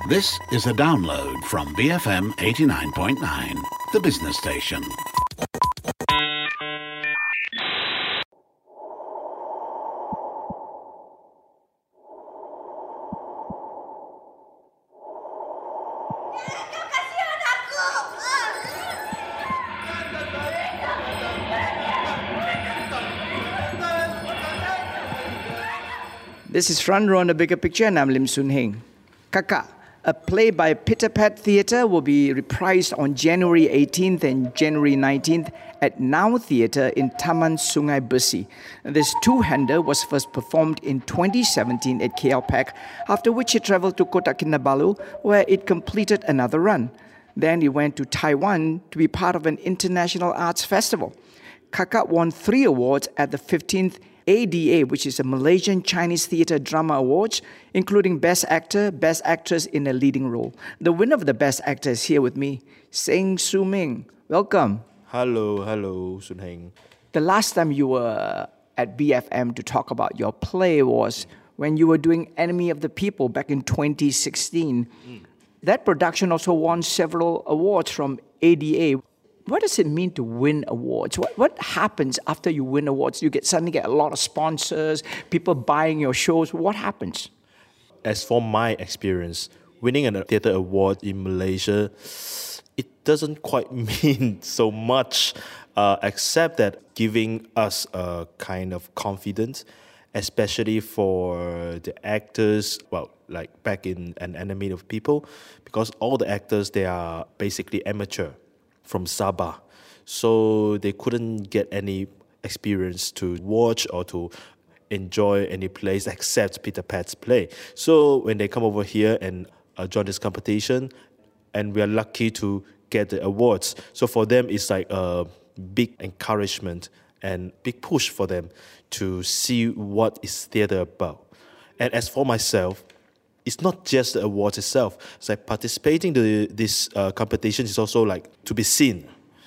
This is a download from BFM 89.9, the business station. This is Front Row on the Bigger Picture, and I'm Lim Soon Heng. Kaka, a play by Peter Pat Theatre, will be reprised on January 18th and January 19th at Now Theatre in Taman Sungai Besi. This two-hander was first performed in 2017 at KLPAC, after which it travelled to Kota Kinabalu, where it completed another run. Then it went to Taiwan to be part of an international arts festival. Kaka won 3 awards at the 15th ADA, which is a Malaysian Chinese Theatre Drama Awards, including Best Actor, Best Actress in a Leading Role. The winner of the Best Actor is here with me, Seng Su Ming. Welcome. Hello, Soon Heng. The last time you were at BFM to talk about your play was when you were doing Enemy of the People back in 2016. That production also won several awards from ADA. What does it mean to win awards? What happens after you win awards? You suddenly get a lot of sponsors, people buying your shows. What happens? As for my experience, winning a theatre award in Malaysia, it doesn't quite mean so much, except that giving us a kind of confidence, especially for the actors, like back in An Enemy of People, because all the actors, they are basically amateur from Sabah. So they couldn't get any experience to watch or to enjoy any plays except Peter Pat's play. So when they come over here and join this competition, and we are lucky to get the awards. So for them, it's like a big encouragement and big push for them to see what is theatre about. And as for myself, it's not just the awards itself. It's like participating in this competition is also like to be seen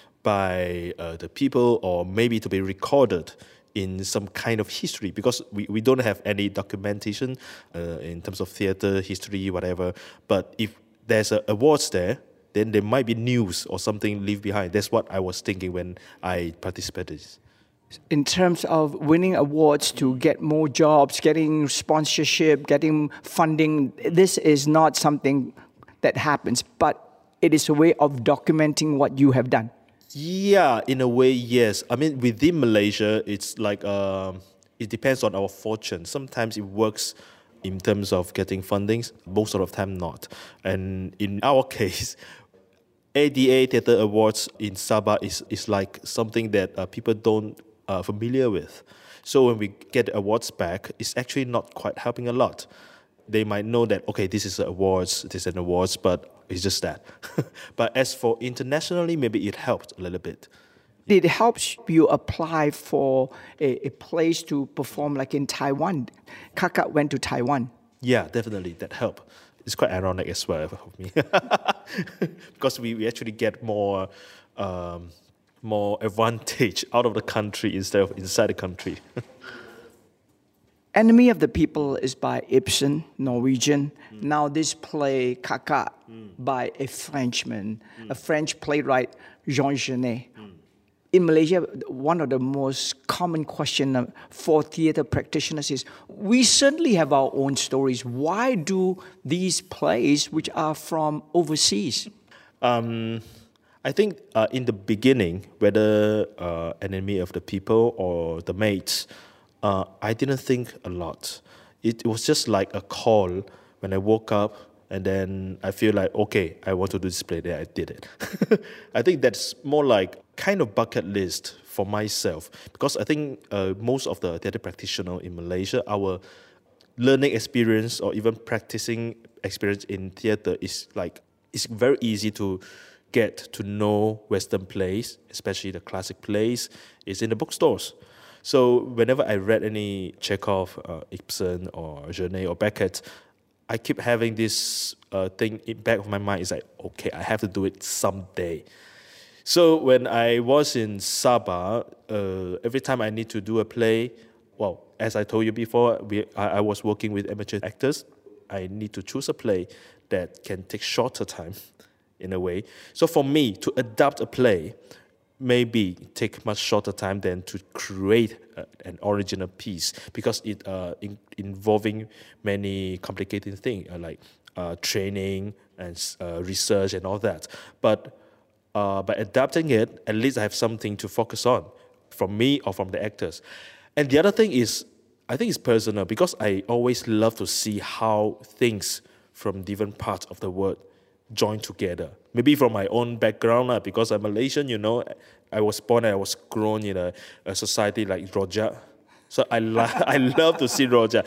by the people, or maybe to be recorded in some kind of history, because we don't have any documentation in terms of theatre, history, whatever. But if there's awards there, then there might be news or something leave behind. That's what I was thinking when I participated. In terms of winning awards to get more jobs, getting sponsorship, getting funding, this is not something that happens, but it is a way of documenting what you have done. Yeah, in a way, yes. I mean, within Malaysia, it's like it depends on our fortune. Sometimes it works in terms of getting fundings, most of the time not. And in our case, ADA Theatre Awards in Sabah is like something that people don't familiar with. So when we get the awards back, it's actually not quite helping a lot. They might know that, okay, this is an awards, but it's just that. But as for internationally, maybe it helped a little bit. It helps you apply for a place to perform, like in Taiwan. Kaka went to Taiwan. Yeah, definitely, that helped. It's quite ironic as well for me. Because we actually get more advantage out of the country instead of inside the country. Enemy of the People is by Ibsen, Norwegian. Now this play, Kaka, by a Frenchman, a French playwright, Jean Genet. In Malaysia, one of the most common questions for theatre practitioners is, we certainly have our own stories. Why do these plays, which are from overseas? I think in the beginning, whether Enemy of the People or The Mates, I didn't think a lot. It was just like a call when I woke up, and then I feel like, okay, I want to do this play, then I did it. I think that's more like kind of bucket list for myself, because I think most of the theatre practitioners in Malaysia, our learning experience or even practicing experience in theatre is like, it's very easy to get to know Western plays, especially the classic plays, is in the bookstores. So whenever I read any Chekhov, Ibsen, or Genet, or Beckett, I keep having this thing in back of my mind. It's like, okay, I have to do it someday. So when I was in Sabah, every time I need to do a play, well, as I told you before, I was working with amateur actors. I need to choose a play. that can take shorter time in a way. So for me, to adapt a play maybe take much shorter time than to create an original piece, because it involving many complicated things like training and research and all that. But by adapting it, at least I have something to focus on from me or from the actors. And the other thing is, I think it's personal, because I always love to see how things from different parts of the world join together. Maybe from my own background, because I'm Malaysian, I was born and I was grown in a society like Rojak. So I love to see Rojak.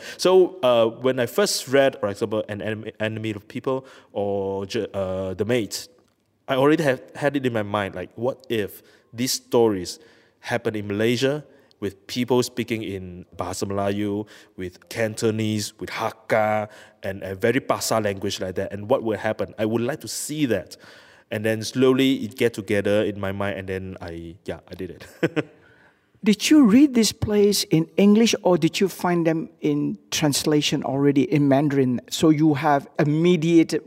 So when I first read, for example, An Enemy of People or The Maid, I already had it in my mind, like, what if these stories happen in Malaysia with people speaking in Bahasa Melayu, with Cantonese, with Hakka, and a very Bahasa language like that, and what will happen? I would like to see that. And then slowly it get together in my mind, and then I did it. Did you read these plays in English, or did you find them in translation already in Mandarin? So you have mediated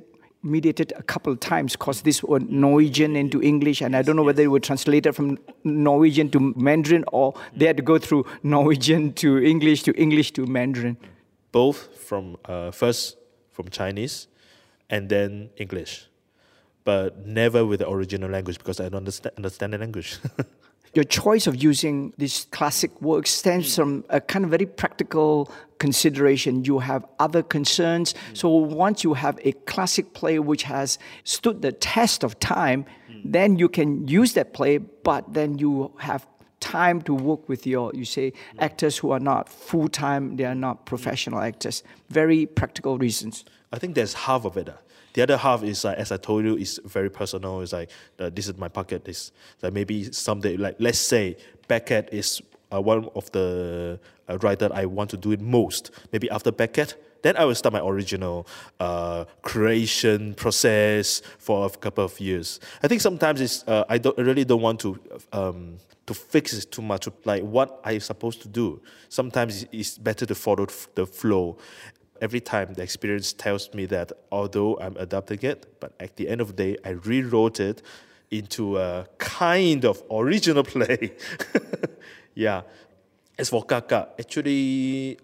a couple of times, because this were Norwegian into English, and I don't know whether it were translated from Norwegian to Mandarin, or they had to go through Norwegian to English to Mandarin. Both from first from Chinese and then English, but never with the original language, because I don't understand the language. Your choice of using these classic works stems from a kind of very practical consideration. You have other concerns. So once you have a classic play which has stood the test of time, then you can use that play, but then you have time to work with actors who are not full-time, they are not professional actors. Very practical reasons. I think that's half of it. The other half is, as I told you, is very personal. It's like, this is my bucket list. Like maybe someday, like let's say Beckett is one of the writer I want to do it most. Maybe after Beckett, then I will start my original creation process for a couple of years. I think sometimes I really don't want to fix it too much, like what I'm supposed to do. Sometimes it's better to follow the flow. Every time the experience tells me that although I'm adapting it, but at the end of the day, I rewrote it into a kind of original play. Yeah. As for Kaka, actually,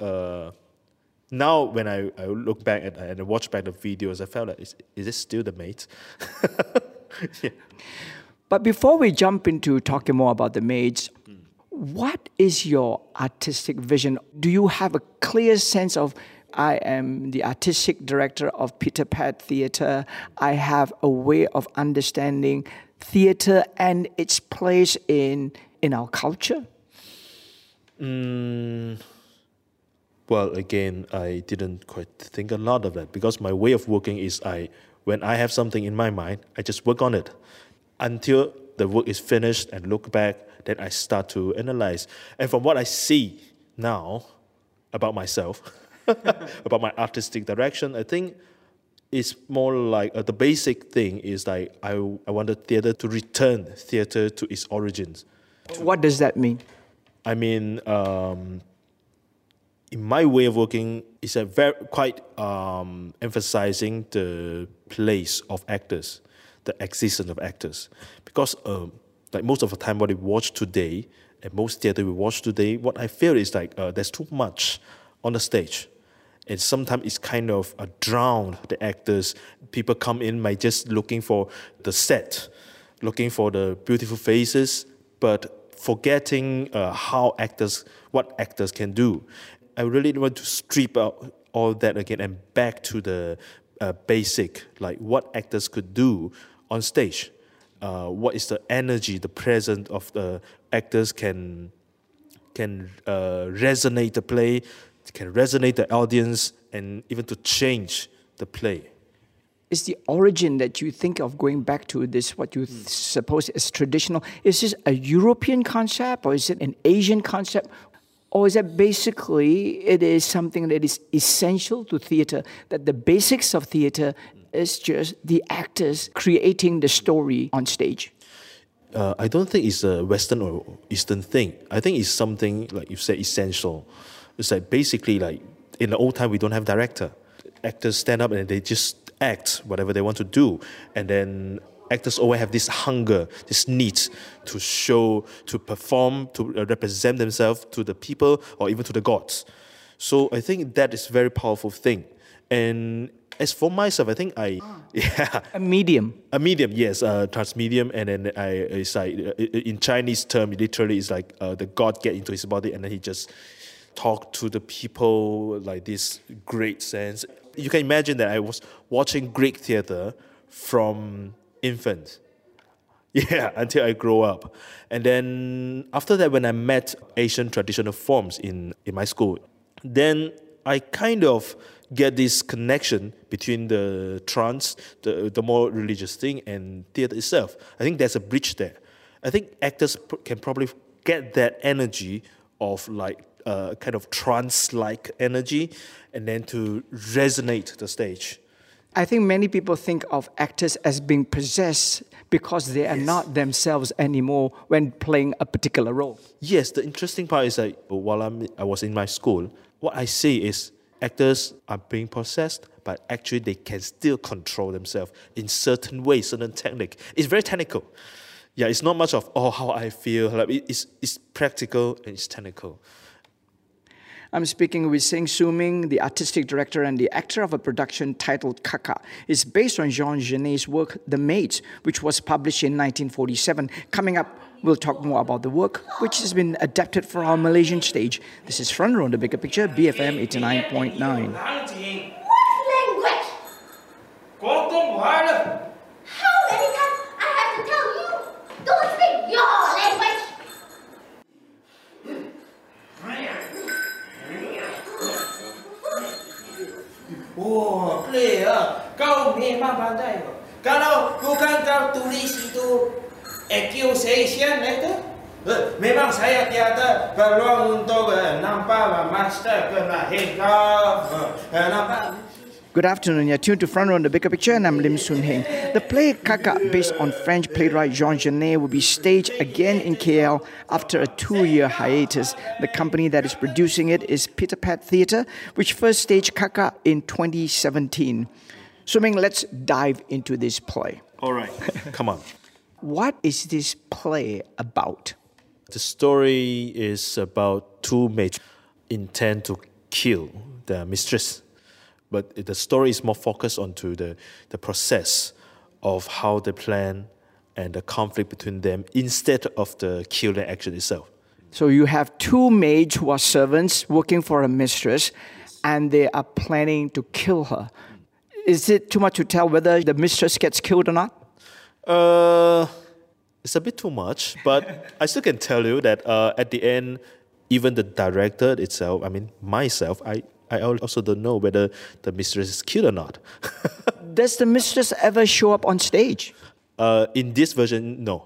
now when I look back and watch back the videos, I felt like, is it still The Maid? Yeah. But before we jump into talking more about The Maids, what is your artistic vision? Do you have a clear sense of, I am the artistic director of Peter Pat Theatre. I have a way of understanding theatre and its place in our culture? Well, again, I didn't quite think a lot of that, because my way of working is when I have something in my mind, I just work on it until the work is finished and look back, then I start to analyze. And from what I see now about myself, about my artistic direction, I think it's more like the basic thing is like I wanted theatre to return theatre to its origins. What does that mean? I mean, in my way of working, it's quite emphasizing the place of actors, the existence of actors, because like most of the time, what we watch today, and most theatre we watch today, what I feel is like there's too much on the stage. And sometimes it's kind of drown the actors. People come in by just looking for the set, looking for the beautiful faces, but forgetting what actors can do. I really want to strip out all that again and back to the basic, like what actors could do on stage. What is the energy, the presence of the actors can resonate the play, can resonate the audience, and even to change the play. Is the origin that you think of going back to this, what you suppose is traditional, is this a European concept, or is it an Asian concept? Or is it basically, it is something that is essential to theatre, that the basics of theatre is just the actors creating the story on stage? I don't think it's a Western or Eastern thing. I think it's something, like you said, essential. It's like basically like in the old time, we don't have director. Actors stand up and they just act whatever they want to do. And then actors always have this hunger, this need to show, to perform, to represent themselves to the people or even to the gods. So I think that is a very powerful thing. And as for myself, I think A medium. a medium, yes, transmedium, and then it's like in Chinese term, literally, it's like the god get into his body, and then he just talk to the people like this great sense. You can imagine that I was watching Greek theater from infant, until I grow up, and then after that, when I met Asian traditional forms in my school, then I kind of get this connection between the trance, the more religious thing, and theater itself. I think there's a bridge there. I think actors can probably get that energy of like kind of trance-like energy, and then to resonate the stage. I think many people think of actors as being possessed because they are not themselves anymore when playing a particular role. Yes, the interesting part is that while I was in my school, what I see is actors are being possessed, but actually they can still control themselves in certain ways, certain technique. It's very technical. Yeah, it's not much of how I feel. Like it's practical and it's technical. I'm speaking with Seng Soo Ming, the artistic director and the actor of a production titled Kaka. It's based on Jean Genet's work, The Maids, which was published in 1947. Coming up, we'll talk more about the work, which has been adapted for our Malaysian stage. This is Front Row on The Bigger Picture, BFM 89.9. What language? How many times I have to tell you? Don't speak your language. Oh, play kau memang pandai. Kalau bukan kau tulis itu accusation itu, memang saya tiada peluang untuk nampak master kelahiran kau. Nampak. Good afternoon. You're tuned to Front Row on The Bigger Picture, and I'm Lim Soon Heng. The play Kaka, based on French playwright Jean Genet, will be staged again in KL after a 2-year hiatus. The company that is producing it is Peter Pat Theatre, which first staged Kaka in 2017. So, Ming, let's dive into this play. All right, come on. What is this play about? The story is about two maids intend to kill their mistress. But the story is more focused onto the process of how they plan and the conflict between them instead of the killing action itself. So you have two maids who are servants working for a mistress, and they are planning to kill her. Is it too much to tell whether the mistress gets killed or not? It's a bit too much, but I still can tell you that at the end, even the director itself, myself, I also don't know whether the mistress is killed or not. Does the mistress ever show up on stage? In this version, no.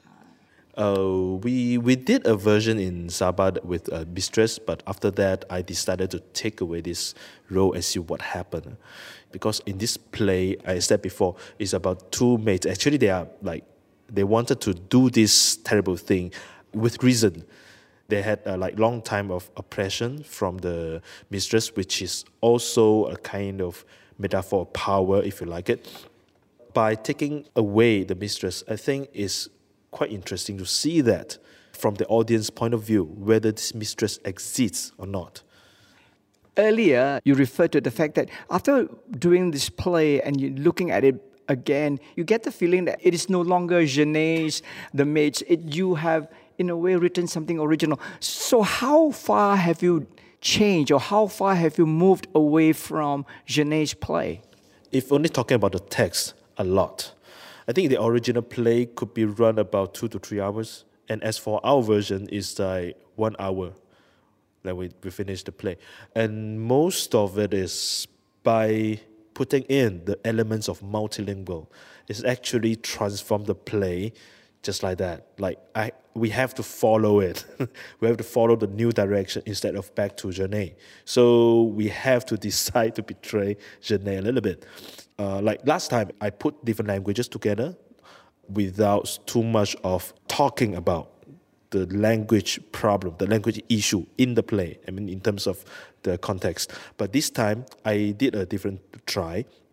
We did a version in Sabah with a mistress, but after that, I decided to take away this role and see what happened. Because in this play, I said before, it's about two maids. Actually, they wanted to do this terrible thing with reason. They had a long time of oppression from the mistress, which is also a kind of metaphor of power, if you like it. By taking away the mistress, I think it's quite interesting to see that from the audience point of view, whether this mistress exists or not. Earlier, you referred to the fact that after doing this play and you're looking at it again, you get the feeling that it is no longer Genet's The Maids. You have, in a way, written something original. So how far have you changed, or how far have you moved away from Genet's play? If only talking about the text, a lot. I think the original play could be run about 2 to 3 hours. And as for our version, it's like 1 hour that we finish the play. And most of it is by putting in the elements of multilingual. It's actually transformed the play just like that. We have to follow it. We have to follow the new direction instead of back to Genet. So we have to decide to betray Genet a little bit. Last time, I put different languages together without too much of talking about the language problem, the language issue in the play, in terms of the context. But this time, I did a different try.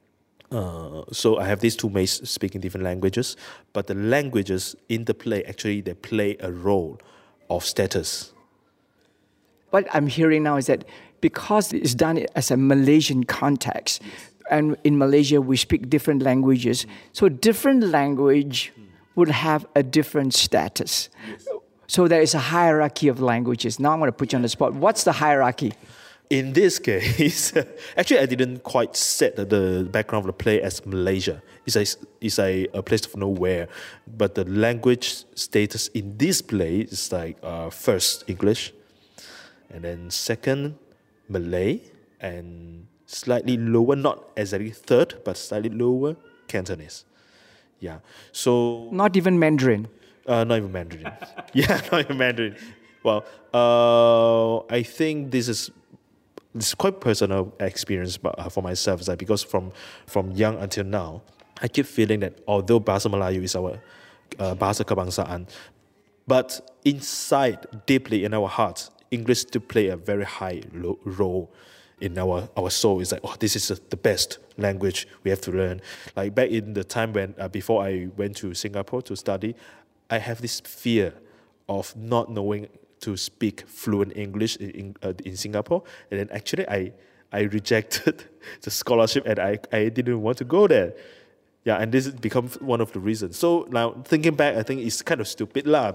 So I have these two mates speaking different languages, but the languages in the play actually they play a role of status. What I'm hearing now is that because it's done as a Malaysian context, and in Malaysia we speak different languages, so different language would have a different status. So there is a hierarchy of languages. Now I'm going to put you on the spot. What's the hierarchy? In this case, actually, I didn't quite set the background of the play as Malaysia. It's a place of nowhere. But the language status in this play is like first English, and then second Malay, and slightly lower, not exactly third, but slightly lower Cantonese. Yeah. So Not even Mandarin. not even Mandarin. Yeah, not even Mandarin. Well, I think this is quite personal experience for myself. It's like because from young until now, I keep feeling that although Bahasa Melayu is our bahasa kebangsaan, but inside, deeply in our hearts, English still play a very high role in our soul. It's like, oh, this is the best language we have to learn. Like back in the time when before I went to Singapore to study, I have this fear of not knowing to speak fluent English in Singapore, and then actually I rejected the scholarship and I didn't want to go there. Yeah, and this has become one of the reasons. So now thinking back, I think it's kind of stupid lah,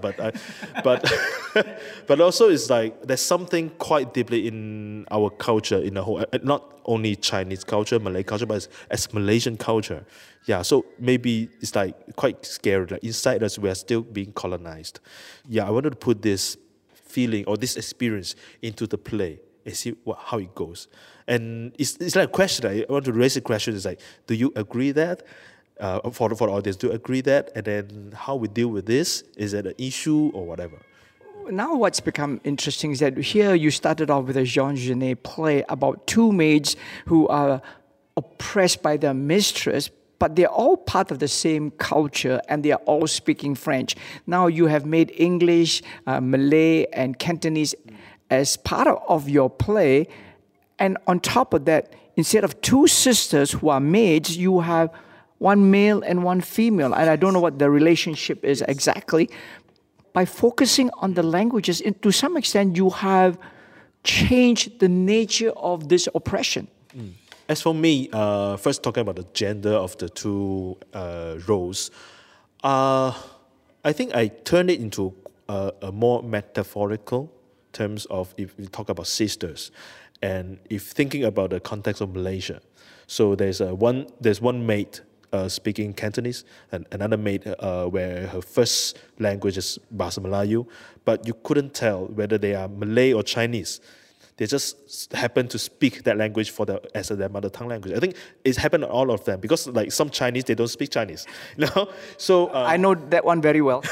but also it's like there's something quite deeply in our culture, in the whole, not only Chinese culture, Malay culture, but as Malaysian culture. Yeah, so maybe it's like quite scary. Like inside us, we are still being colonized. Yeah, I wanted to put this feeling or this experience into the play and see how it goes. And it's like a question. I want to raise a question. It's like, do you agree that? For the audience, do you agree that? And then how we deal with this? Is it an issue or whatever? Now what's become interesting is that here you started off with a Jean Genet play about two maids who are oppressed by their mistress, but they're all part of the same culture and they are all speaking French. Now you have made English, Malay, and Cantonese as part of your play. And on top of that, instead of two sisters who are maids, you have one male and one female. And I don't know what the relationship is exactly. By focusing on the languages, to some extent, you have changed the nature of this oppression. As for me, first talking about the gender of the two roles, I think I turned it into a more metaphorical terms of if we talk about sisters, and if thinking about the context of Malaysia. So there's one maid speaking Cantonese, and another maid where her first language is Bahasa Melayu, but you couldn't tell whether they are Malay or Chinese. They just happen to speak that language as their mother tongue language. I think it's happened to all of them because like some Chinese, they don't speak Chinese. You know? So I know that one very well.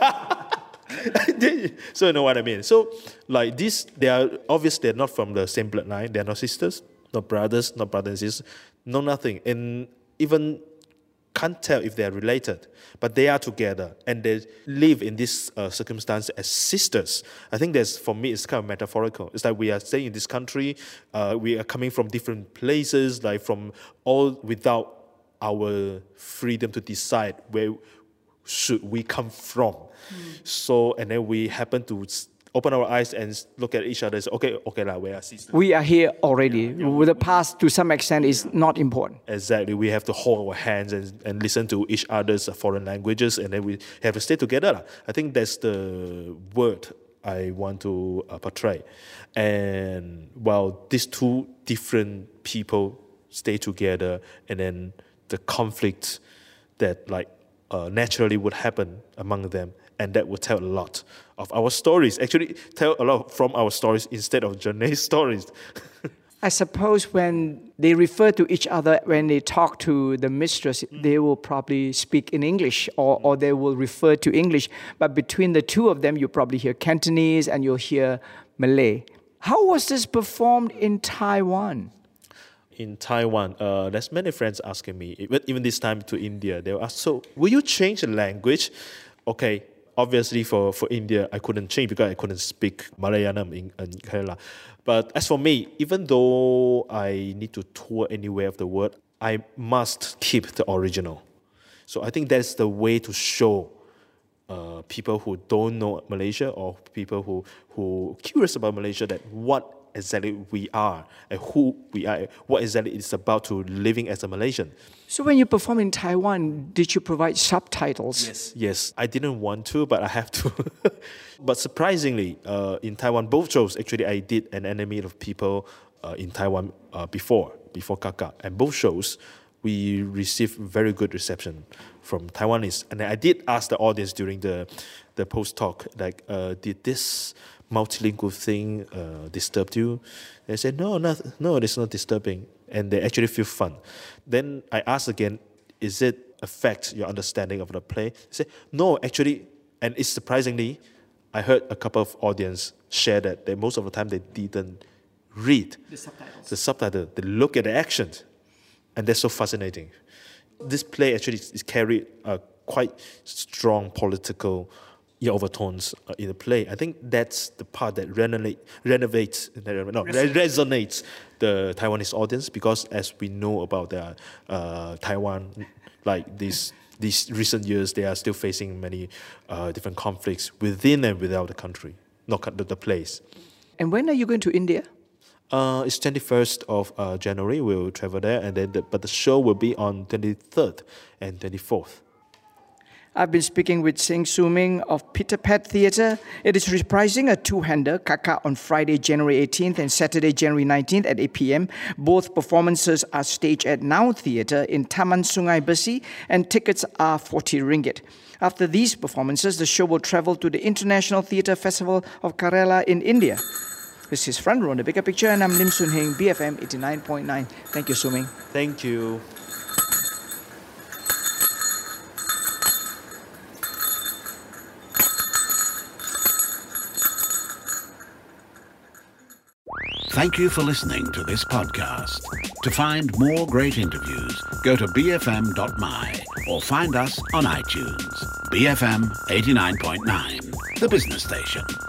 So you know what I mean. So like this, they're not from the same bloodline. They're not sisters, not brothers, not brothers and sisters, no nothing. And even can't tell if they're related, but they are together and they live in this circumstance as sisters. I think for me, it's kind of metaphorical. It's like we are staying in this country, we are coming from different places, like from all without our freedom to decide where should we come from. So, and then we happen to open our eyes and look at each other and say, okay, we are sisters. We are here already. The past, to some extent, is not important. Exactly. We have to hold our hands and listen to each other's foreign languages, and then we have to stay together. I think that's the word I want to portray. And while these two different people stay together, and then the conflict that naturally would happen among them, and that would tell a lot of our stories. Actually, tell a lot from our stories instead of Genet's stories. I suppose when they refer to each other, when they talk to the mistress, they will probably speak in English or they will refer to English. But between the two of them, you probably hear Cantonese and you'll hear Malay. How was this performed in Taiwan? In Taiwan, there's many friends asking me, even this time to India, they will ask, so will you change the language? Okay, obviously for India, I couldn't change because I couldn't speak Malayalam in Kerala. But as for me, even though I need to tour anywhere of the world, I must keep the original. So I think that's the way to show people who don't know Malaysia or people who curious about Malaysia that what exactly we are and who we are, what exactly it's about to living as a Malaysian. So when you perform in Taiwan, did you provide subtitles? Yes, I didn't want to, but I have to. But surprisingly, in Taiwan, both shows, actually I did an anime of people in Taiwan before Kaka. And both shows, we received very good reception from Taiwanese. And I did ask the audience during the post-talk, like, did this multilingual thing disturbed you? They said, no, it's not disturbing. And they actually feel fun. Then I asked again, is it affect your understanding of the play? They said, no, actually, and it's surprisingly, I heard a couple of audience share that most of the time they didn't read the subtitle. They look at the actions, and that's so fascinating. This play actually is carried quite strong political overtones in the play. I think that's the part that resonates the Taiwanese audience, because as we know about Taiwan, like these recent years, they are still facing many different conflicts within and without the country, not the place. And when are you going to India? It's 21st of January. We'll travel there, and then but the show will be on 23rd and 24th. I've been speaking with Seng Soo Ming of Peter Pat Theatre. It is reprising a two-hander, Kaka, on Friday, January 18th and Saturday, January 19th at 8 p.m. Both performances are staged at Now Theatre in Taman Sungai Besi, and tickets are 40 ringgit. After these performances, the show will travel to the International Theatre Festival of Kerala in India. This is Front Row on The Bigger Picture, and I'm Lim Soon Heng, BFM 89.9. Thank you, Soo Ming. Thank you. Thank you for listening to this podcast. To find more great interviews, go to bfm.my or find us on iTunes. BFM 89.9, the business station.